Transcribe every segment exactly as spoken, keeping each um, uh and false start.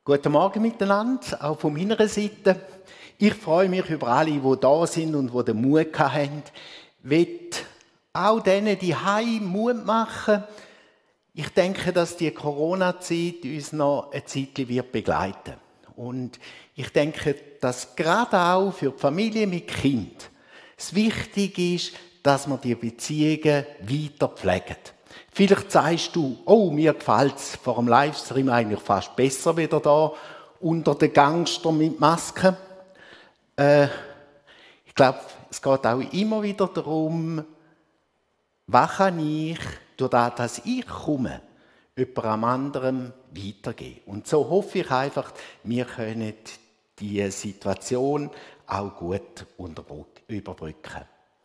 Guten Morgen miteinander, auch von meiner Seite. Ich freue mich über alle, die da sind und die den Mut haben. Ich will auch denen, die heim Mut machen. Ich denke, dass die Corona-Zeit uns noch eine Zeit wird begleiten. Und ich denke, dass gerade auch für die Familie mit Kind es wichtig ist, dass man die Beziehungen weiter pflegt. Vielleicht sagst du, oh, mir gefällt es vor dem Livestream eigentlich fast besser wieder da unter den Gangstern mit Masken. Äh, ich glaube, es geht auch immer wieder darum, was kann ich, durch das, dass ich komme, jemandem anderem weitergeben. Und so hoffe ich einfach, wir können diese Situation auch gut überbrücken.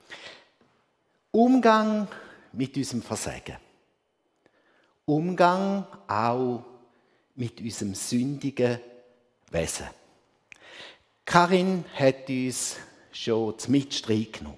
Umgang mit unserem Versagen. Umgang auch mit unserem sündigen Wesen. Karin hat uns schon zum Mitstreit genommen.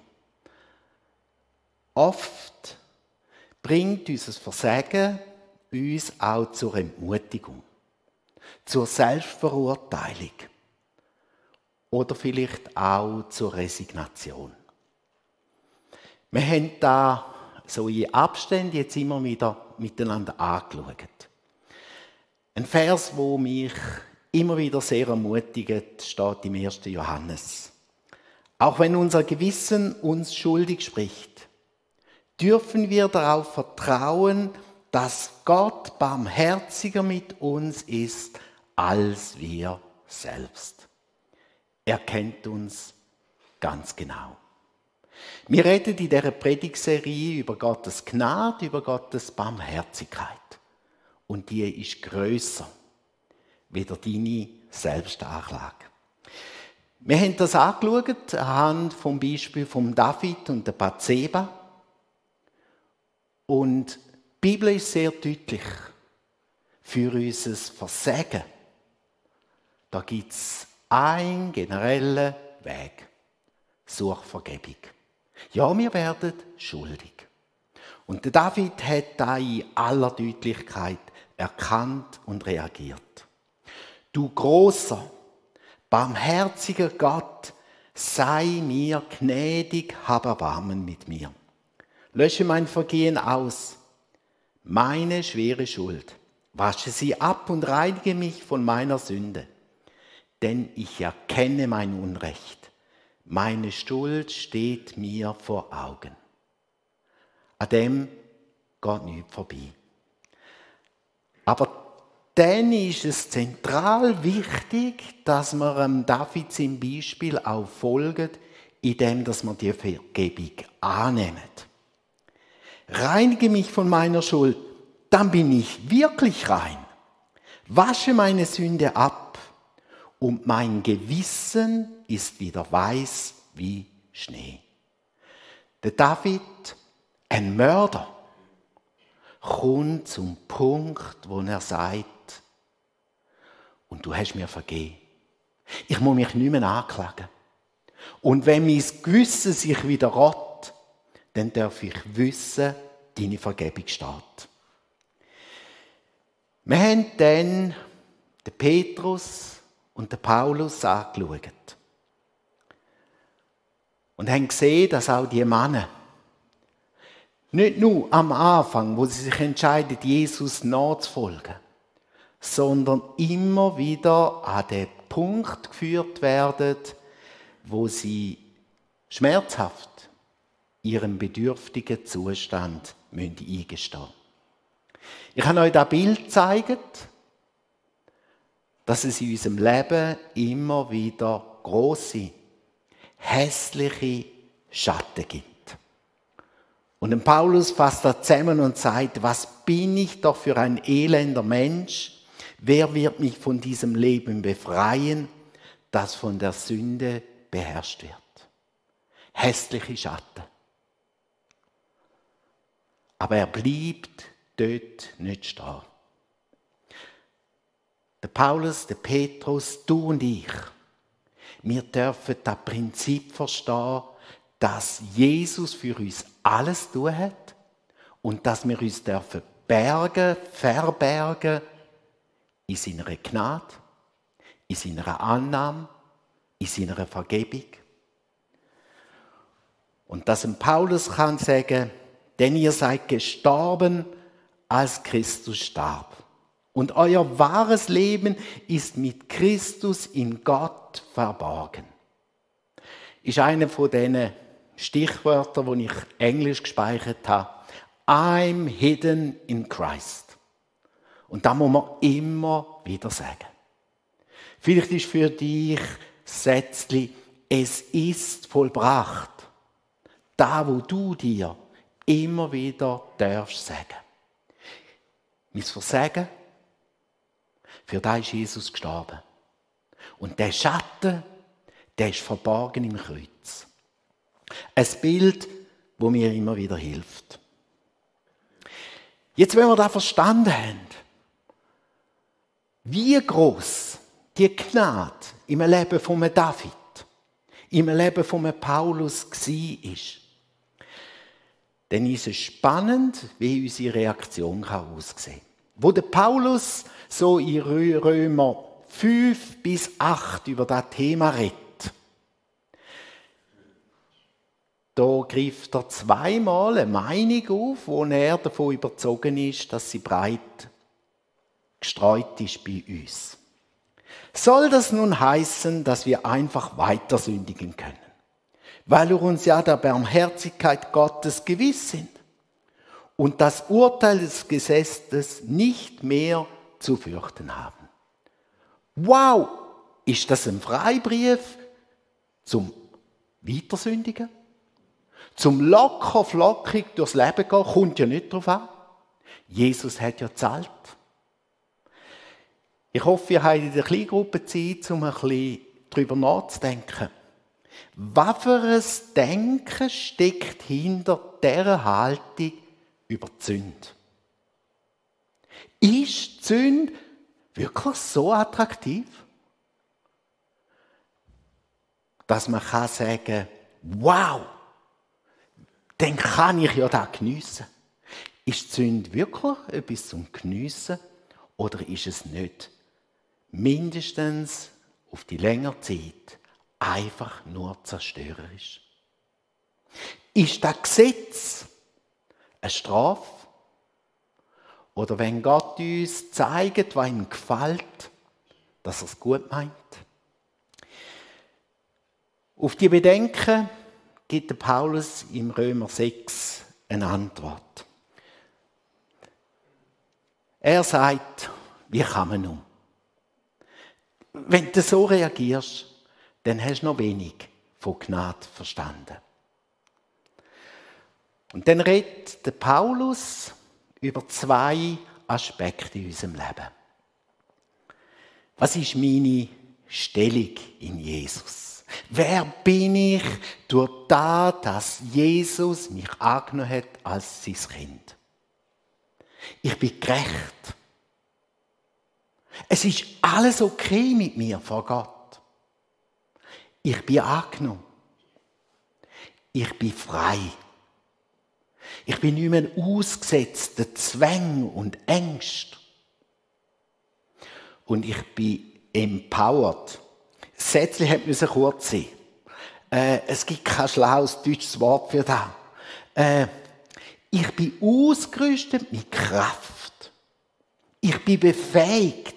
Oft bringt unser Versagen uns auch zur Entmutigung, zur Selbstverurteilung oder vielleicht auch zur Resignation. Wir haben da so in Abständen jetzt immer wieder miteinander angeschaut. Ein Vers, wo mich immer wieder sehr ermutigt, steht im ersten Johannes. Auch wenn unser Gewissen uns schuldig spricht, dürfen wir darauf vertrauen, dass Gott barmherziger mit uns ist als wir selbst. Er kennt uns ganz genau. Wir reden in dieser Predigtserie über Gottes Gnade, über Gottes Barmherzigkeit. Und die ist grösser wie deine Selbstanklage. Wir haben das angeschaut anhand vom Beispiel von David und der Bathseba. Und die Bibel ist sehr deutlich für unser Versagen. Da gibt es einen generellen Weg. Such Vergebung. Ja, wir werden schuldig. Und der David hat da in aller Deutlichkeit erkannt und reagiert. Du großer, barmherziger Gott, sei mir gnädig, hab Erbarmen mit mir. Lösche mein Vergehen aus, meine schwere Schuld. Wasche sie ab und reinige mich von meiner Sünde. Denn ich erkenne mein Unrecht. Meine Schuld steht mir vor Augen. An dem geht nichts vorbei. Aber dann ist es zentral wichtig, dass wir David zum Beispiel auch folgen, indem wir die Vergebung annehmen. Reinige mich von meiner Schuld, dann bin ich wirklich rein. Wasche meine Sünde ab und mein Gewissen ist wieder weiß wie Schnee. Der David, ein Mörder, kommt zum Punkt, wo er sagt, und du hast mir vergeben. Ich muss mich nicht mehr anklagen. Und wenn mein Gewissen sich wieder rot, dann darf ich wissen, deine Vergebung steht. Wir haben dann den Petrus und den Paulus angeschaut. Und haben gesehen, dass auch die Männer nicht nur am Anfang, wo sie sich entscheiden, Jesus nachzufolgen, sondern immer wieder an den Punkt geführt werden, wo sie schmerzhaft ihrem bedürftigen Zustand eingestehen müssen. Ich habe euch das Bild gezeigt, dass es in unserem Leben immer wieder grosse, hässliche Schatten gibt. Und ein Paulus fasst das zusammen und sagt, was bin ich doch für ein elender Mensch? Wer wird mich von diesem Leben befreien, das von der Sünde beherrscht wird? Hässliche Schatten. Aber er bleibt dort nicht stehen. Der Paulus, der Petrus, du und ich, wir dürfen das Prinzip verstehen, dass Jesus für uns alles tun hat und dass wir uns dürfen bergen, verbergen in seiner Gnade, in seiner Annahme, in seiner Vergebung. Und dass ein Paulus kann sagen, denn ihr seid gestorben, als Christus starb. Und euer wahres Leben ist mit Christus in Gott verborgen. Ist einer von diesen Stichwörtern, die ich Englisch gespeichert habe. I'm hidden in Christ. Und das muss man immer wieder sagen. Vielleicht ist für dich das Sätzchen, es ist vollbracht. Da, wo du dir immer wieder darfst sagen. Mein Versagen, für das ist Jesus gestorben. Und der Schatten, der ist verborgen im Kreuz. Ein Bild, das mir immer wieder hilft. Jetzt, wenn wir das verstanden haben, wie groß die Gnade im Leben von David, im Leben von Paulus war, dann ist es spannend, wie unsere Reaktion aussehen kann. Wo der Paulus so in Römer fünf bis acht über das Thema redet, da greift er zweimal eine Meinung auf, wo er davon überzeugt ist, dass sie breit gestreut ist bei uns. Soll das nun heißen, dass wir einfach weiter sündigen können? Weil wir uns ja der Barmherzigkeit Gottes gewiss sind und das Urteil des Gesetzes nicht mehr zu fürchten haben. Wow, ist das ein Freibrief zum Weitersündigen? Zum locker flockig durchs Leben gehen, kommt ja nicht drauf an. Jesus hat ja gezahlt. Ich hoffe, ihr habt in der Kleingruppe Zeit, um ein bisschen darüber nachzudenken. Was für ein Denken steckt hinter dieser Haltung über die Sünde? Ist die Sünde wirklich so attraktiv, dass man kann sagen, wow, dann kann ich ja das geniessen. Ist die Sünde wirklich etwas zum Geniessen oder ist es nicht? Mindestens auf die längere Zeit einfach nur zerstörerisch. Ist das Gesetz eine Strafe? Oder wenn Gott uns zeigt, was ihm gefällt, dass er es gut meint? Auf die Bedenken gibt der Paulus im Römer sechs eine Antwort. Er sagt, wie kann man nun? Wenn du so reagierst, dann hast du noch wenig von Gnade verstanden. Und dann redet der Paulus über zwei Aspekte in unserem Leben. Was ist meine Stellung in Jesus? Wer bin ich durch das, dass Jesus mich angenommen hat als sein Kind? Ich bin gerecht. Es ist alles okay mit mir vor Gott. Ich bin angenommen. Ich bin frei. Ich bin nicht mehr ausgesetzt den Zwängen und Ängsten. Und ich bin empowered. Das Sätzchen musste kurz sein. Äh, es gibt kein schlaues deutsches Wort für das. Äh, ich bin ausgerüstet mit Kraft. Ich bin befähigt.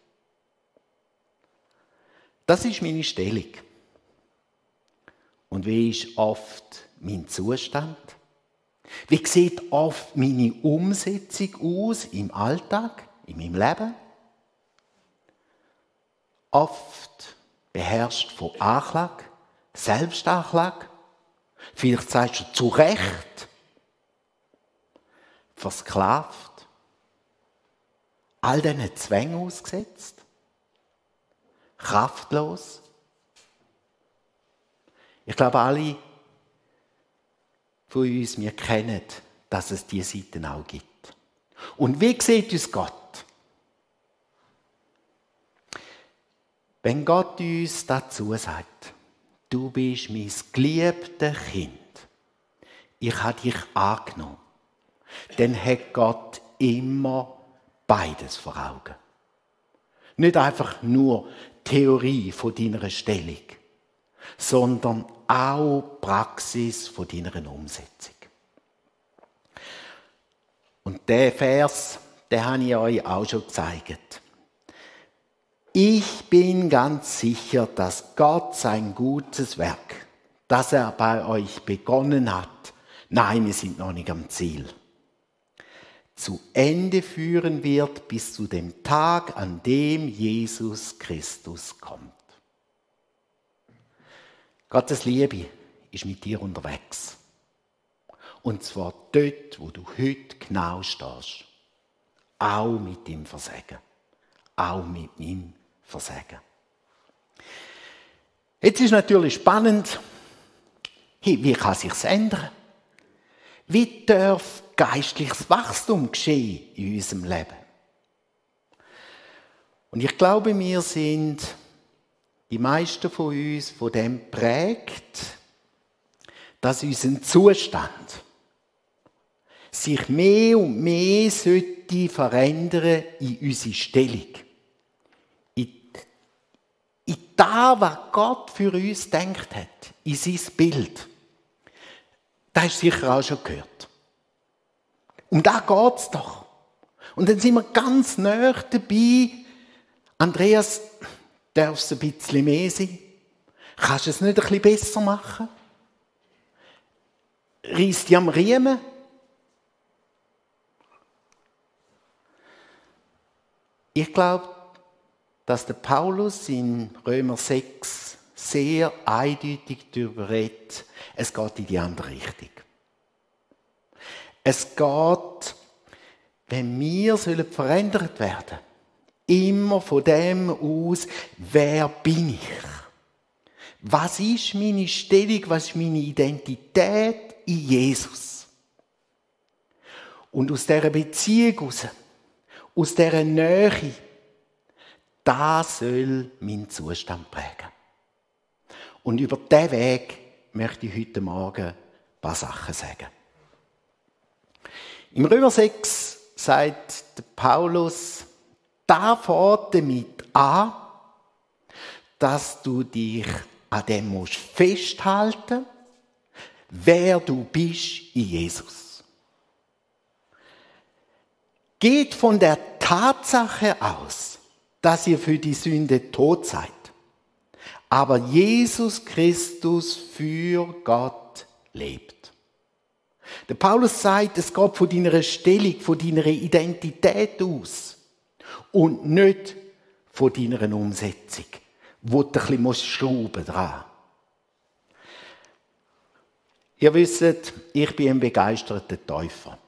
Das ist meine Stellung. Und wie ist oft mein Zustand? Wie sieht oft meine Umsetzung aus im Alltag, in meinem Leben? Oft beherrscht von Anklage, Selbstanklage. Vielleicht sagst du zu Recht, versklavt, all diesen Zwängen ausgesetzt, kraftlos. Ich glaube, alle von uns, wir kennen, dass es diese Seiten auch gibt. Und wie sieht uns Gott? Wenn Gott uns dazu sagt, du bist mein geliebtes Kind, ich habe dich angenommen, dann hat Gott immer beides vor Augen. Nicht einfach nur Theorie von deiner Stellung, sondern auch Praxis von deiner Umsetzung. Und der Vers, den habe ich euch auch schon gezeigt. Ich bin ganz sicher, dass Gott sein gutes Werk, das er bei euch begonnen hat, nein, wir sind noch nicht am Ziel, zu Ende führen wird bis zu dem Tag, an dem Jesus Christus kommt. Gottes Liebe ist mit dir unterwegs. Und zwar dort, wo du heute genau stehst. Auch mit dem Versagen. Auch mit meinem Versagen. Jetzt ist natürlich spannend, hey, wie kann sich's ändern? Wie darf geistliches Wachstum geschehen in unserem Leben? Und ich glaube, wir sind, die meisten von uns, von dem prägt, dass unser Zustand sich mehr und mehr sollte verändern in unsere Stellung. In, in das, was Gott für uns gedacht hat, in sein Bild. Das hast du sicher auch schon gehört. Um das geht es doch. Und dann sind wir ganz nah dabei. Andreas, darf es ein bisschen mehr sein? Kannst du es nicht ein bisschen besser machen? Reiss dich am Riemen? Ich glaube, dass der Paulus in Römer sechs sehr eindeutig darüber redet, es geht in die andere Richtung. Es geht, wenn wir sollen verändert werden, immer von dem aus, wer bin ich? Was ist meine Stellung, was ist meine Identität in Jesus? Und aus dieser Beziehung heraus, aus dieser Nähe, das soll meinen Zustand prägen. Und über diesen Weg möchte ich heute Morgen ein paar Sachen sagen. Im Römer sechs sagt der Paulus, da fängt damit an, dass du dich an dem musst festhalten, wer du bist in Jesus. Geht von der Tatsache aus, dass ihr für die Sünde tot seid, aber Jesus Christus für Gott lebt. Der Paulus sagt, es geht von deiner Stellung, von deiner Identität aus und nicht von deiner Umsetzung, wo du ein bisschen schrauben dran. Ihr wisst, ich bin ein begeisterter Täufer.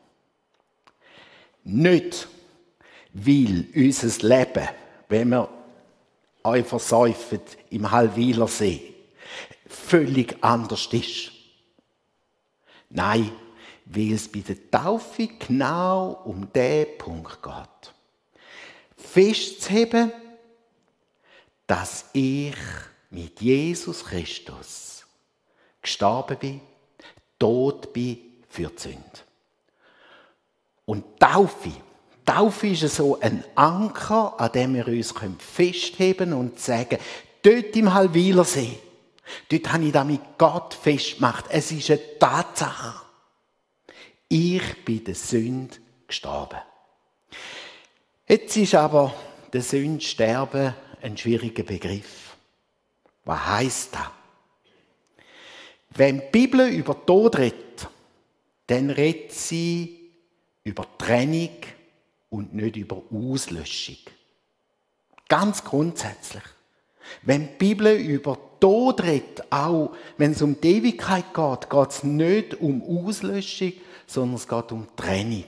Nicht, weil unser Leben, wenn wir euch versäufen im Hallwilersee, völlig anders ist. Nein, weil es bei der Taufe genau um diesen Punkt geht. Festzuheben, dass ich mit Jesus Christus gestorben bin, tot bin für die Sünde. Und Taufe, Taufe ist so ein Anker, an dem wir uns festheben und sagen, dort im Hallwilersee, dort habe ich das mit Gott festgemacht. Es ist eine Tatsache. Ich bin der Sünde gestorben. Jetzt ist aber der Sünde sterben ein schwieriger Begriff. Was heisst das? Wenn die Bibel über Tod redet, dann redet sie über Trennung und nicht über Auslöschung. Ganz grundsätzlich. Wenn die Bibel über Tod redet, auch wenn es um die Ewigkeit geht, geht es nicht um Auslöschung, sondern es geht um Trennung.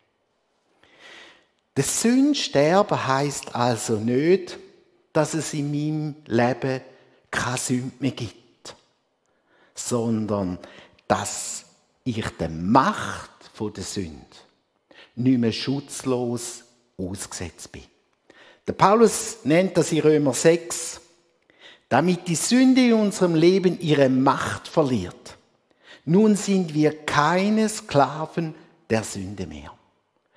Das Sündensterben heisst also nicht, dass es in meinem Leben keine Sünde mehr gibt, sondern dass ich der Macht der Sünde nicht mehr schutzlos ausgesetzt bin. Der Paulus nennt das in Römer sechs, damit die Sünde in unserem Leben ihre Macht verliert. Nun sind wir keine Sklaven der Sünde mehr.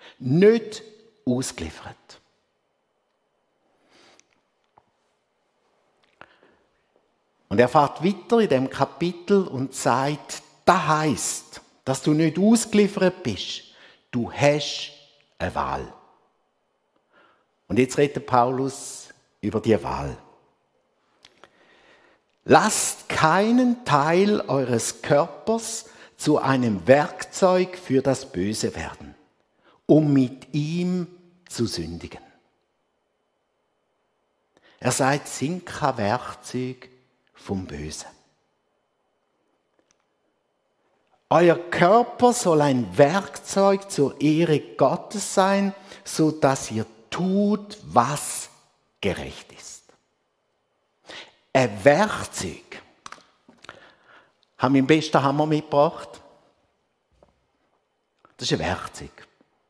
Nicht ausgeliefert. Und er fährt weiter in dem Kapitel und sagt, das heisst, dass du nicht ausgeliefert bist. Du hast eine Wahl. Und jetzt redet Paulus über die Wahl. Lasst keinen Teil eures Körpers zu einem Werkzeug für das Böse werden, um mit ihm zu sündigen. Er sagt, sind kein Werkzeug vom Bösen. Euer Körper soll ein Werkzeug zur Ehre Gottes sein, so dass ihr tut, was gerecht ist. Ein Werkzeug. Haben wir im besten Hammer mitgebracht? Das ist ein Werkzeug.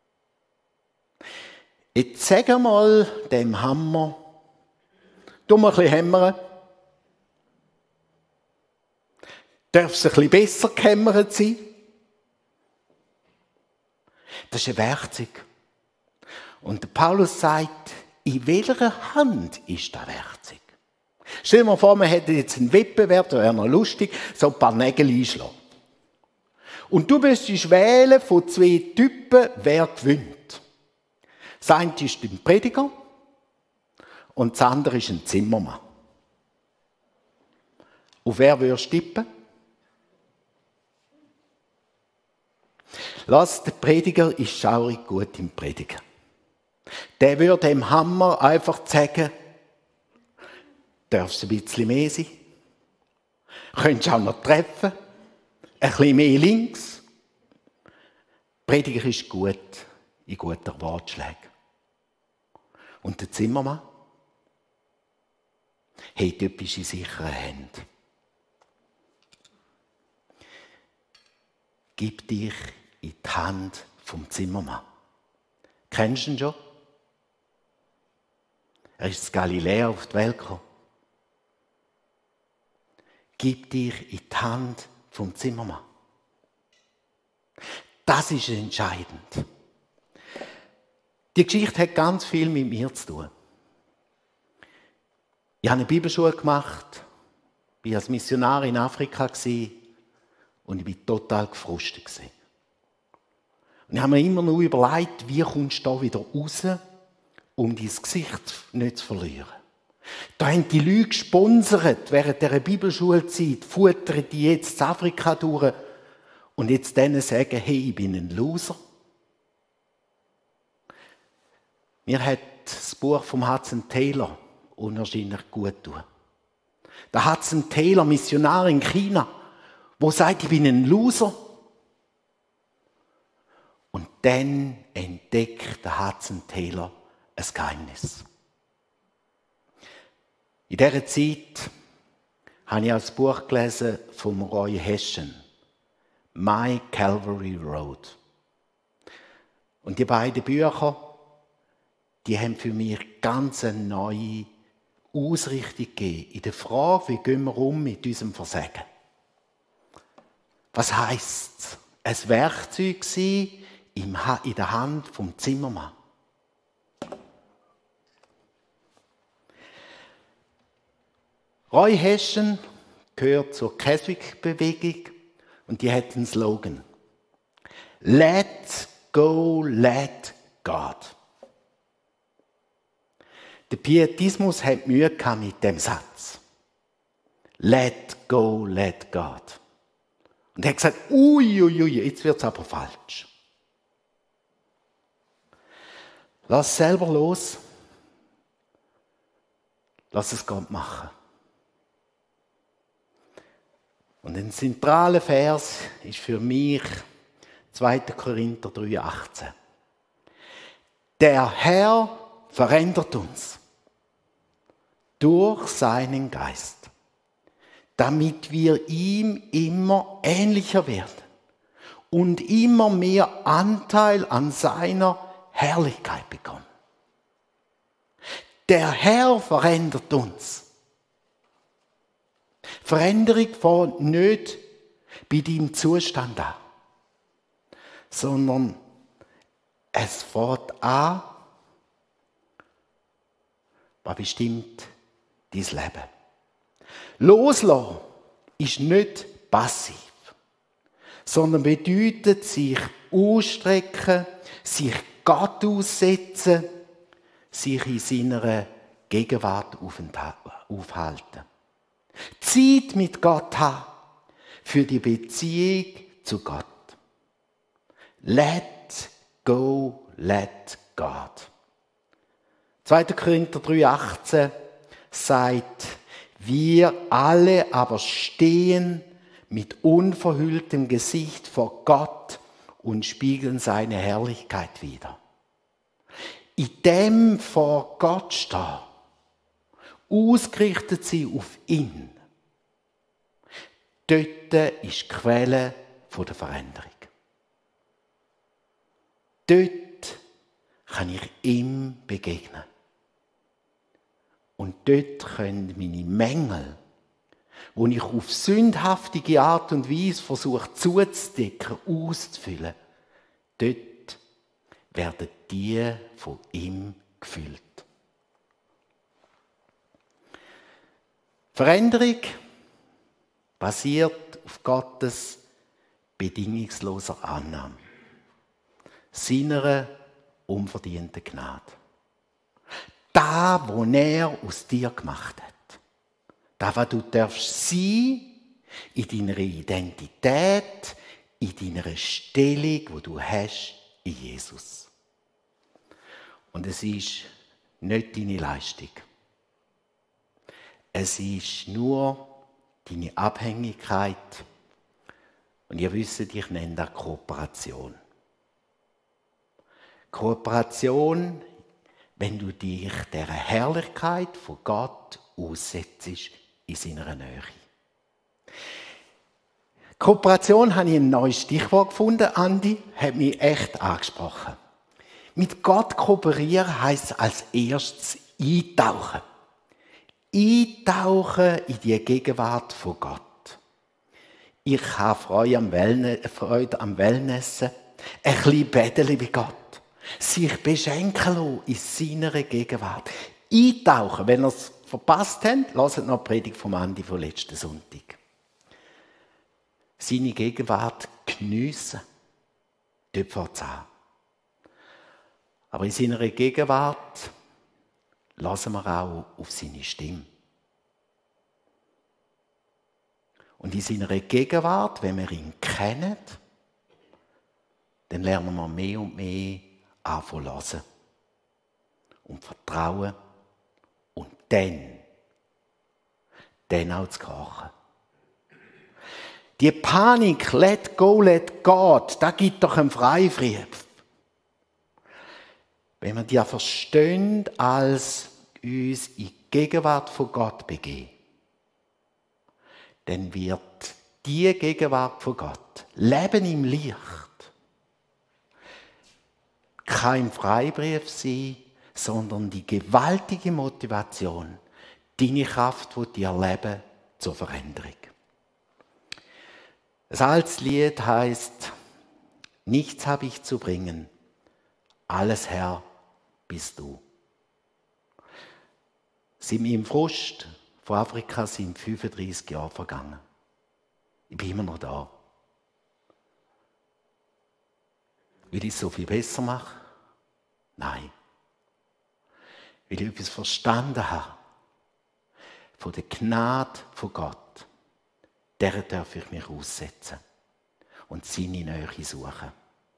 Jetzt sag mal dem Hammer, tu mal ein bisschen hämmern. Darf es ein bisschen besser gehämmert sein? Das ist ein Werkzeug. Und der Paulus sagt, in welcher Hand ist das Werkzeug? Stell dir mal vor, man hätte jetzt einen Wettbewerb, da wäre noch lustig, so ein paar Nägel einschlagen. Und du müsstest wählen von zwei Typen, wer gewinnt. Das eine ist ein Prediger und das andere ist ein Zimmermann. Auf wer würdest du tippen? Lass, der Prediger ist schaurig gut im Predigen. Der würde dem Hammer einfach sagen, darfst du ein bisschen mehr sein? Könntest du auch noch treffen? Ein bisschen mehr links? Prediger ist gut in guter Wortschläge. Und der Zimmermann hat etwas in sicheren Händen. Gib dich in die Hand vom Zimmermann. Kennst du ihn schon? Er ist in Galiläa auf die Welt gekommen. Gib dich in die Hand vom Zimmermann. Das ist entscheidend. Die Geschichte hat ganz viel mit mir zu tun. Ich habe eine Bibelschule gemacht, war als Missionar in Afrika und ich war total gefrustet. Und ich habe mir immer nur überlegt, wie kommst du da wieder raus, um dein Gesicht nicht zu verlieren. Da haben die Leute gesponsert während dieser Bibelschulzeit, futtern die jetzt in Afrika durch und jetzt denen sagen, hey, ich bin ein Loser. Mir hat das Buch vom Hudson Taylor unwahrscheinlich gut getan. Der Hudson Taylor, Missionar in China, wo sagt, ich bin ein Loser. Und dann entdeckt der Hudson Taylor ein Geheimnis. In dieser Zeit habe ich ein Buch gelesen von Roy Hession, My Calvary Road. Und die beiden Bücher, die haben für mich ganz eine neue Ausrichtung gegeben in der Frage, wie gehen wir um mit unserem Versagen. Was heisst es? Ein Werkzeug sein in der Hand vom Zimmermann. Roy Hession gehört zur Keswick-Bewegung und die hat einen Slogan. Let go, let God. Der Pietismus hat Mühe gehabt mit dem Satz. Let go, let God. Und er hat gesagt, ui, ui, ui, jetzt wird es aber falsch. Lass selber los. Lass es Gott machen. Und ein zentraler Vers ist für mich zweiter Korinther drei achtzehn. Der Herr verändert uns durch seinen Geist, damit wir ihm immer ähnlicher werden und immer mehr Anteil an seiner Herrlichkeit bekommen. Der Herr verändert uns. Veränderung fängt nicht bei deinem Zustand an, sondern es fängt an, was bestimmt dein Leben. Loslassen ist nicht passiv, sondern bedeutet sich ausstrecken, sich Gott aussetzen, sich in seiner Gegenwart aufhalten. Zeit mit Gott haben für die Beziehung zu Gott. Let go, let God. zweiter Korinther drei achtzehn sagt, wir alle aber stehen mit unverhülltem Gesicht vor Gott und spiegeln seine Herrlichkeit wider. In dem vor Gott stehen, ausgerichtet sie auf ihn. Dort ist die Quelle der Veränderung. Dort kann ich ihm begegnen. Und dort können meine Mängel, wo ich auf sündhaftige Art und Weise versuche zuzudecken, auszufüllen, dort werden die von ihm gefüllt. Veränderung basiert auf Gottes bedingungsloser Annahme, seiner unverdienten Gnade. Das, was er aus dir gemacht hat. Das, was du darfst sein, in deiner Identität, in deiner Stellung, die du hast in Jesus. Und es ist nicht deine Leistung. Es ist nur deine Abhängigkeit. Und ihr wisst, ich nenne das Kooperation. Kooperation, wenn du dich der Herrlichkeit von Gott aussetzt in seiner Nähe. Kooperation habe ich ein neues Stichwort gefunden, Andi, hat mich echt angesprochen. Mit Gott kooperieren heisst als erstes eintauchen. Eintauchen in die Gegenwart von Gott. Ich habe Freude am Wellnessen, Freude am Wellnessen, ein bisschen betteln bei Gott. Sich beschenken lassen in seiner Gegenwart. Eintauchen. Wenn ihr es verpasst habt, hört noch die Predigt vom Andi von letzten Sonntag. Seine Gegenwart geniessen. Dort fängt es an. Aber in seiner Gegenwart hören wir auch auf seine Stimme. Und in seiner Gegenwart, wenn wir ihn kennen, dann lernen wir mehr und mehr anfangen zu hören und vertrauen und dann, dann auch zu gehorchen. Die Panik, let go, let God, da gibt doch einen Freibrief. Wenn wir die verstehen, als uns in die Gegenwart von Gott begeben, dann wird die Gegenwart von Gott, Leben im Licht, kein Freibrief sein, sondern die gewaltige Motivation, deine Kraft, die dir leben, zur Veränderung. Das altes Lied heisst, nichts habe ich zu bringen, alles Herr bist du. Seit meinem Frust von Afrika sind fünfunddreissig Jahre vergangen. Ich bin immer noch da. Will ich es so viel besser machen? Nein. Weil ich etwas verstanden habe von der Gnade von Gott, der darf ich mich aussetzen und seine Nähe suchen.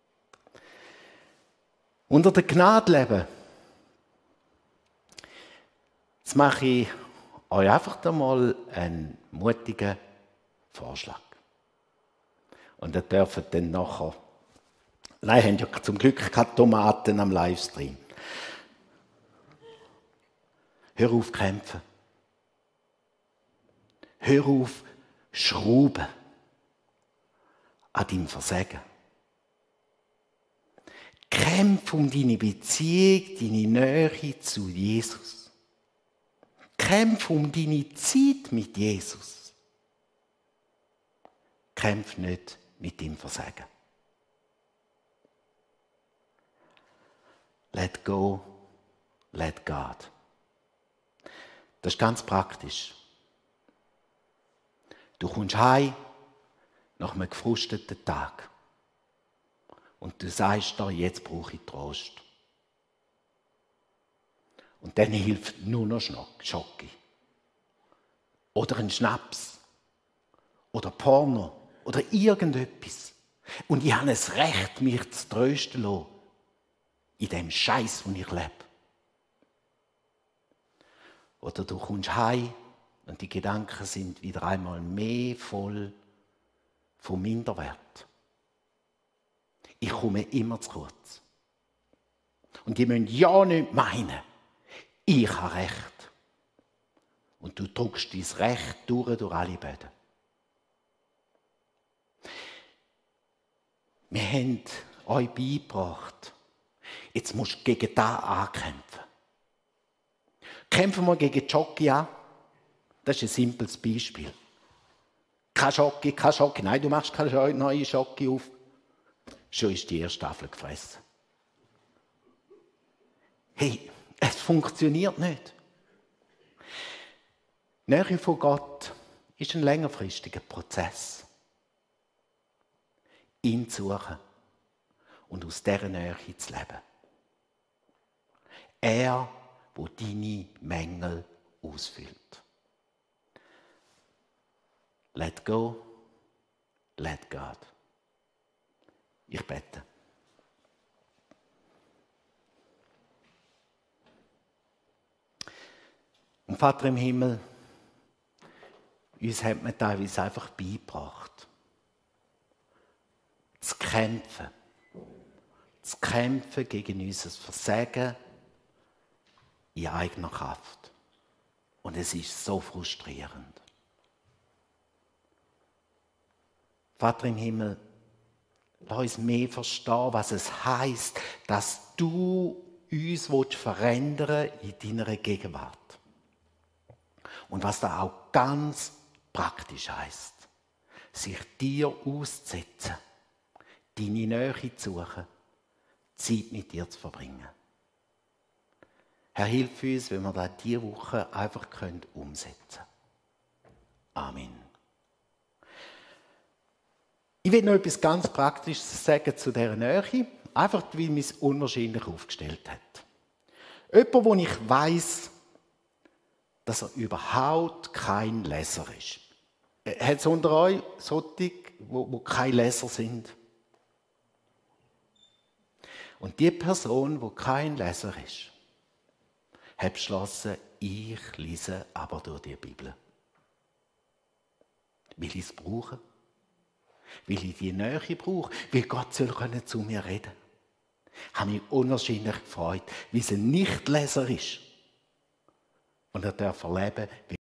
Unter der Gnade leben. Jetzt mache ich euch einfach einmal einen mutigen Vorschlag. Und ihr dürft dann nachher, nein, habt ja zum Glück keine Tomaten am Livestream. Hör auf kämpfen. Hör auf schrauben an deinem Versagen. Kämpf um deine Beziehung, deine Nähe zu Jesus. Kämpf um deine Zeit mit Jesus. Kämpf nicht mit deinem Versagen. Let go, let God. Das ist ganz praktisch. Du kommst heim nach einem gefrusteten Tag. Und du sagst dir, jetzt brauche ich Trost. Und dann hilft nur noch Schoki. Oder ein Schnaps. Oder Porno. Oder irgendetwas. Und ich habe das Recht, mich zu trösten lassen. In dem Scheiß, wo ich lebe. Oder du kommst heim und die Gedanken sind wieder einmal mehr voll von Minderwert. Ich komme immer zu kurz. Und die müssen ja nicht meinen, ich habe Recht. Und du drückst dein Recht durch, durch alle Böden. Wir haben euch beigebracht, jetzt musst du gegen das ankämpfen. Kämpfen wir gegen Jockey an. Das ist ein simples Beispiel. Kein Jockey, kein Jockey. Nein, du machst keine neue Jockey auf. Schon ist die erste Tafel gefressen. Hey, es funktioniert nicht. Die Nähe von Gott ist ein längerfristiger Prozess. Ihn zu suchen und aus dieser Nähe zu leben. Er, der deine Mängel ausfüllt. Let go, let God. Ich bete. Und Vater im Himmel, uns hat man teilweise einfach beigebracht, zu kämpfen. Zu kämpfen gegen unser Versagen in eigener Kraft. Und es ist so frustrierend. Vater im Himmel, lass uns mehr verstehen, was es heisst, dass du uns verändern willst in deiner Gegenwart. Und was da auch ganz praktisch heisst, sich dir auszusetzen, deine Nähe zu suchen, Zeit mit dir zu verbringen. Herr, hilf uns, wenn wir das diese Woche einfach umsetzen können. Amen. Ich will noch etwas ganz Praktisches sagen zu dieser Nähe, einfach weil man es unwahrscheinlich aufgestellt hat. Jemand, wo ich weiss, dass er überhaupt kein Leser ist. Hat es unter euch solche, wo, wo keine Leser sind? Und die Person, die kein Leser ist, hat beschlossen, ich lese aber durch die Bibel. Will ich es brauchen? Will ich die Nähe brauchen? Weil Gott soll können zu mir reden. Ich habe mich unwahrscheinlich gefreut, wie es ein Nichtleser ist. Und er darf erleben, wie